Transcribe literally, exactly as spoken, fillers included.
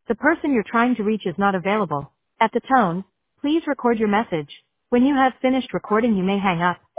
The person you're trying to reach is not available. At the tone, please record your message. When you have finished recording, you may hang up.